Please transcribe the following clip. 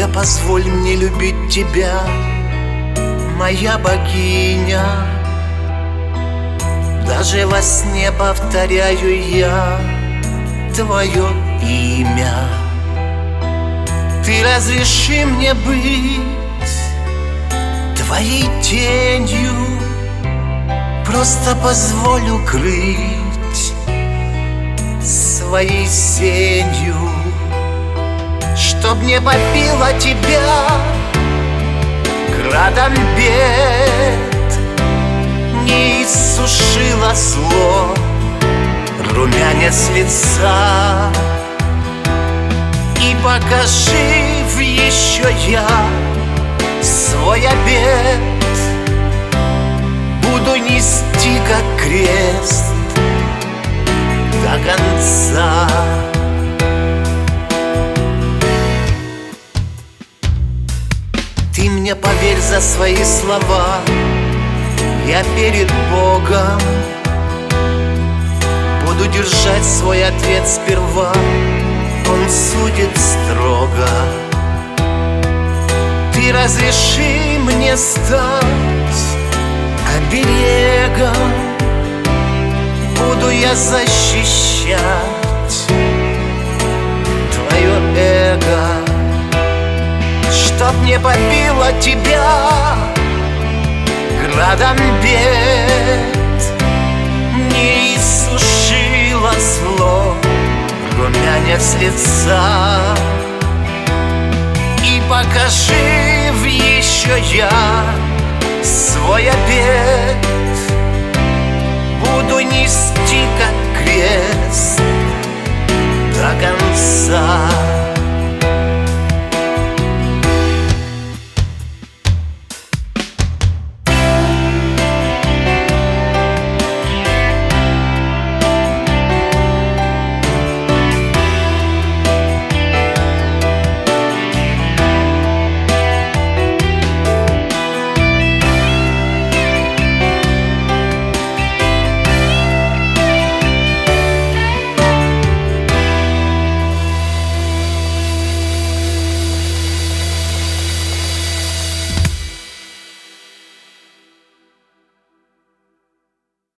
Только позволь мне любить тебя, моя богиня. Даже во сне повторяю я твое имя. Ты разреши мне быть твоей тенью, просто позволь укрыть своей сенью, чтоб не побила тебя градом бед, не иссушила зло румянец лица. И покажи еще я свой обет, буду нести как крест до конца. Ты мне поверь за свои слова, я перед Богом буду держать свой ответ сперва. Он судит строго. Ты разреши мне стать оберегом, буду я защищать твое эго, чтоб не побила тебя градом бед, не иссушила зло румянец лица. И покажи еще я свой обет, буду нести